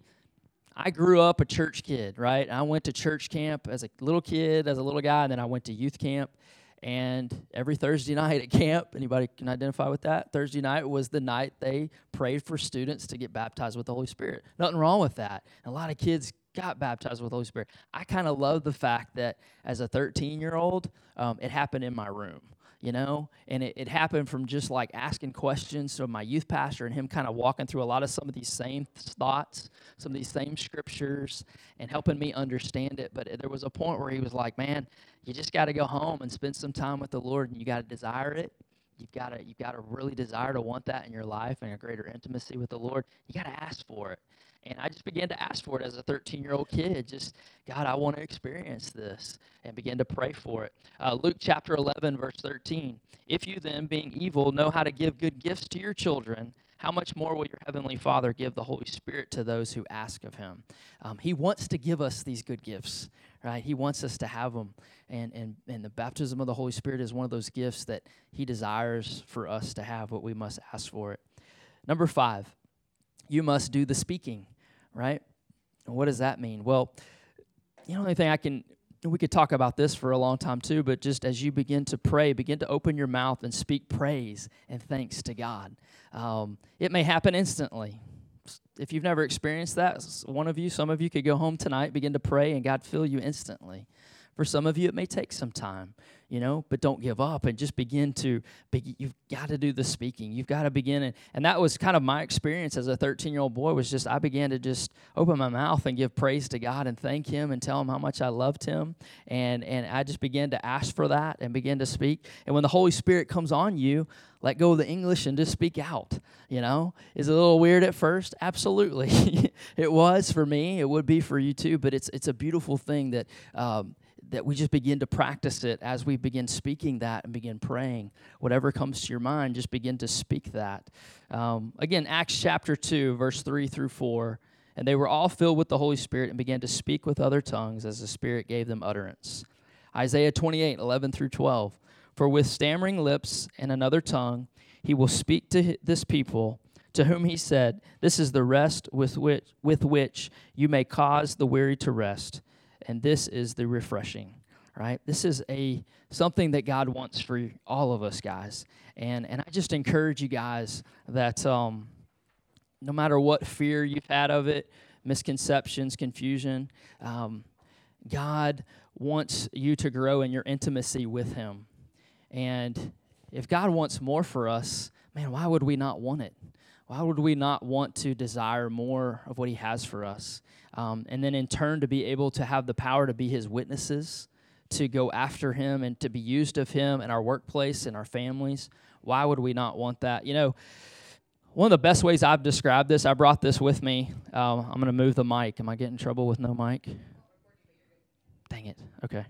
I grew up a church kid, right? I went to church camp as a little kid, as a little guy, and then I went to youth camp. And every Thursday night at camp, anybody can identify with that? Thursday night was the night they prayed for students to get baptized with the Holy Spirit. Nothing wrong with that. And a lot of kids got baptized with the Holy Spirit. I kind of love the fact that as a thirteen-year-old, um, it happened in my room, you know? And it, it happened from just like asking questions to my youth pastor and him kind of walking through a lot of some of these same thoughts, some of these same scriptures, and helping me understand it. But there was a point where he was like, man, you just got to go home and spend some time with the Lord, and you got to desire it. You've got to you've got to really desire to want that in your life and a greater intimacy with the Lord. You got to ask for it. And I just began to ask for it as a thirteen-year-old kid. Just, God, I want to experience this, and began to pray for it. Uh, Luke chapter eleven, verse thirteen. If you then, being evil, know how to give good gifts to your children, how much more will your heavenly Father give the Holy Spirit to those who ask of him? Um, he wants to give us these good gifts, right? He wants us to have them. And, and, and the baptism of the Holy Spirit is one of those gifts that he desires for us to have, but we must ask for it. Number five, you must do the speaking, right? And what does that mean? Well, you know, the only thing I can, we could talk about this for a long time too, but just as you begin to pray, begin to open your mouth and speak praise and thanks to God. Um, it may happen instantly. If you've never experienced that, one of you, some of you could go home tonight, begin to pray, and God fill you instantly. For some of you, it may take some time, you know, but don't give up and just begin to, be, you've got to do the speaking. You've got to begin. And, and that was kind of my experience as a thirteen-year-old boy, was just I began to just open my mouth and give praise to God and thank him and tell him how much I loved him. And, and I just began to ask for that and begin to speak. And when the Holy Spirit comes on you, let go of the English and just speak out, you know. Is it a little weird at first? Absolutely. It was for me. It would be for you too. But it's it's a beautiful thing that um, that we just begin to practice it as we begin speaking that and begin praying. Whatever comes to your mind, just begin to speak that. Um, again, Acts chapter two, verse three through four. And they were all filled with the Holy Spirit and began to speak with other tongues as the Spirit gave them utterance. Isaiah twenty-eight, eleven through twelve. For with stammering lips and another tongue, he will speak to this people, to whom he said, this is the rest with which, with which you may cause the weary to rest, and this is the refreshing, right? This is a something that God wants for all of us, guys. And and I just encourage you guys that um, no matter what fear you've had of it, misconceptions, confusion, um, God wants you to grow in your intimacy with him. And if God wants more for us, man, why would we not want it? Why would we not want to desire more of what he has for us? Um, and then in turn to be able to have the power to be his witnesses, to go after him and to be used of him in our workplace, in our families. Why would we not want that? You know, one of the best ways I've described this, I brought this with me. Um, I'm going to move the mic. Am I getting in trouble with no mic? Dang it. Okay.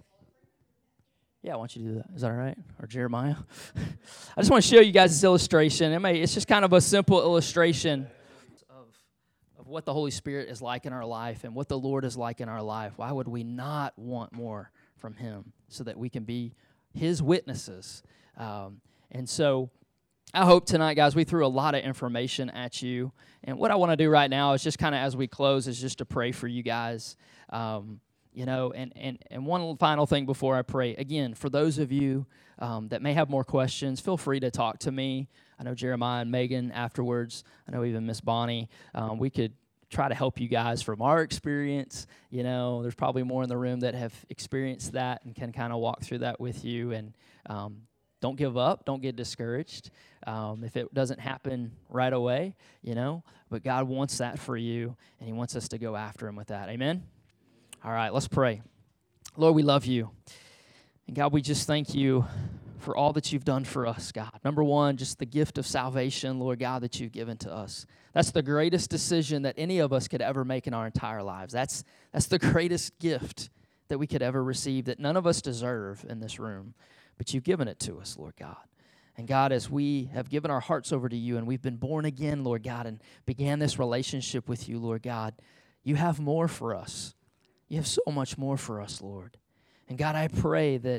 Yeah, I want you to do that. Is that all right? Or Jeremiah? I just want to show you guys this illustration. It may, it's just kind of a simple illustration of, of what the Holy Spirit is like in our life and what the Lord is like in our life. Why would we not want more from him so that we can be his witnesses? Um, and so I hope tonight, guys, we threw a lot of information at you. And what I want to do right now is just kind of as we close is just to pray for you guys. Um You know, and, and, and one final thing before I pray. Again, for those of you um, that may have more questions, feel free to talk to me. I know Jeremiah and Megan afterwards. I know even Miss Bonnie. Um, we could try to help you guys from our experience. You know, there's probably more in the room that have experienced that and can kind of walk through that with you. And um, don't give up. Don't get discouraged um, if it doesn't happen right away, you know. But God wants that for you, and he wants us to go after him with that. Amen? All right, let's pray. Lord, we love you. And God, we just thank you for all that you've done for us, God. Number one, just the gift of salvation, Lord God, that you've given to us. That's the greatest decision that any of us could ever make in our entire lives. That's, that's the greatest gift that we could ever receive that none of us deserve in this room. But you've given it to us, Lord God. And God, as we have given our hearts over to you and we've been born again, Lord God, and began this relationship with you, Lord God, you have more for us. You have so much more for us, Lord. And God, I pray that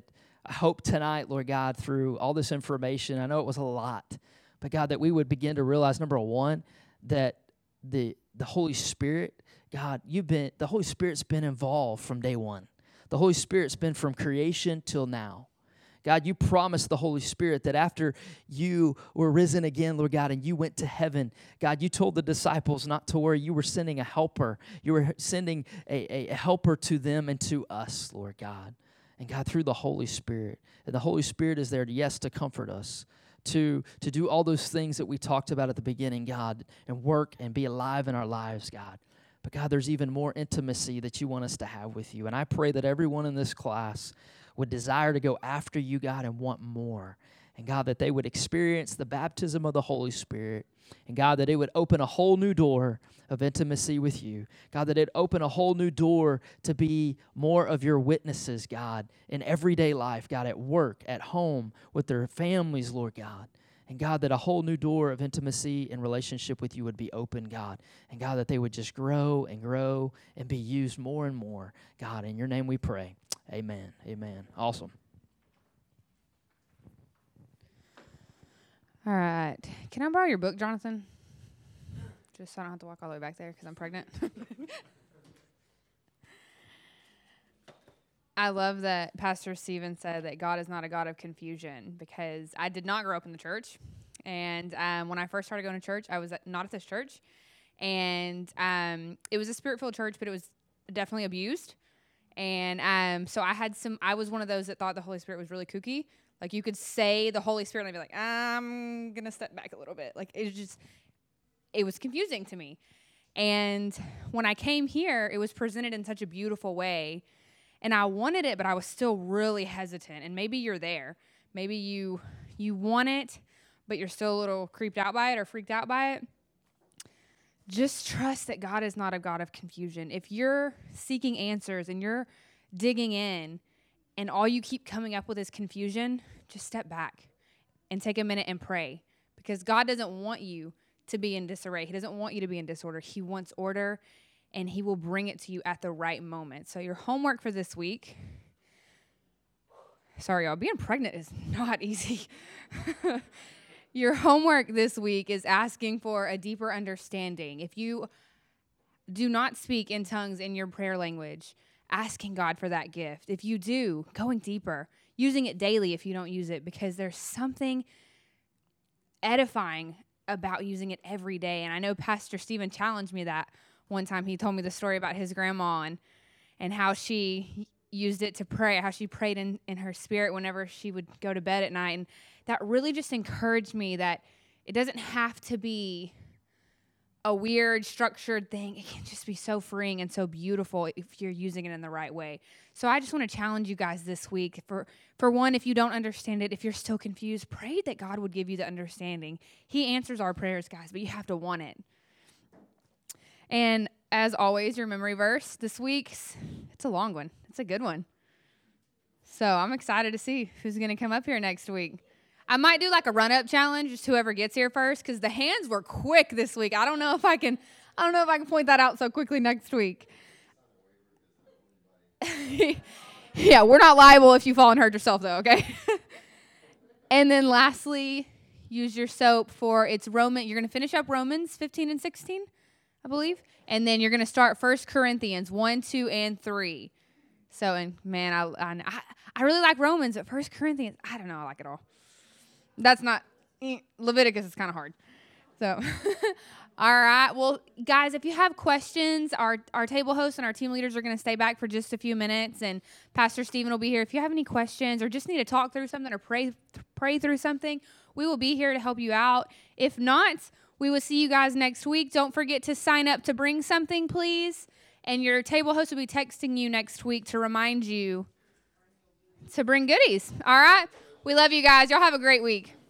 I hope tonight, Lord God, through all this information, I know it was a lot, but God, that we would begin to realize, number one, that the the Holy Spirit, God, you've been, the Holy Spirit's been involved from day one. The Holy Spirit's been from creation till now. God, you promised the Holy Spirit that after you were risen again, Lord God, and you went to heaven, God, you told the disciples not to worry. You were sending a helper. You were sending a, a helper to them and to us, Lord God. And God, through the Holy Spirit. And the Holy Spirit is there, to, yes, to comfort us, to, to do all those things that we talked about at the beginning, God, and work and be alive in our lives, God. But God, there's even more intimacy that you want us to have with you. And I pray that everyone in this class would desire to go after you, God, and want more. And God, that they would experience the baptism of the Holy Spirit. And God, that it would open a whole new door of intimacy with you. God, that it open a whole new door to be more of your witnesses, God, in everyday life, God, at work, at home, with their families, Lord God. And God, that a whole new door of intimacy and relationship with you would be open, God. And God, that they would just grow and grow and be used more and more. God, in your name we pray. Amen. Amen. Awesome. All right. Can I borrow your book, Jonathan? Just so I don't have to walk all the way back there because I'm pregnant. I love that Pastor Stephen said that God is not a God of confusion, because I did not grow up in the church. And um, when I first started going to church, I was at, not at this church. And um, it was a spirit-filled church, but it was definitely abused. And um, so I had some, I was one of those that thought the Holy Spirit was really kooky. Like, you could say the Holy Spirit and I'd be like, I'm going to step back a little bit. Like, it was just, it was confusing to me. And when I came here, it was presented in such a beautiful way. And I wanted it, but I was still really hesitant. And maybe you're there. Maybe you you want it, but you're still a little creeped out by it or freaked out by it. Just trust that God is not a God of confusion. If you're seeking answers and you're digging in and all you keep coming up with is confusion, just step back and take a minute and pray, because God doesn't want you to be in disarray. He doesn't want you to be in disorder. He wants order, and he will bring it to you at the right moment. So your homework for this week, sorry, y'all, being pregnant is not easy. Your homework this week is asking for a deeper understanding. If you do not speak in tongues in your prayer language, asking God for that gift. If you do, going deeper, using it daily if you don't use it, because there's something edifying about using it every day. And I know Pastor Stephen challenged me that one time. He told me the story about his grandma and, and how she used it to pray, how she prayed in, in her spirit whenever she would go to bed at night. And that really just encouraged me that it doesn't have to be a weird, structured thing. It can just be so freeing and so beautiful if you're using it in the right way. So I just want to challenge you guys this week. For, for one, if you don't understand it, if you're still confused, pray that God would give you the understanding. He answers our prayers, guys, but you have to want it. And as always, your memory verse this week's, it's a long one. It's a good one. So I'm excited to see who's going to come up here next week. I might do like a run-up challenge, just whoever gets here first, because the hands were quick this week. I don't know if I can. I don't know if I can point that out so quickly next week. Yeah, we're not liable if you fall and hurt yourself, though. Okay. And then lastly, use your soap for it's Roman. You're going to finish up Romans fifteen and sixteen, I believe, and then you're going to start First Corinthians one, two, and three. So, and man, I I I really like Romans, but First Corinthians, I don't know, I like it all. That's not, Leviticus is kind of hard. So, all right. Well, guys, if you have questions, our, our table hosts and our team leaders are going to stay back for just a few minutes, and Pastor Stephen will be here. If you have any questions or just need to talk through something or pray pray through something, we will be here to help you out. If not, we will see you guys next week. Don't forget to sign up to bring something, please. And your table host will be texting you next week to remind you to bring goodies. All right? We love you guys. Y'all have a great week.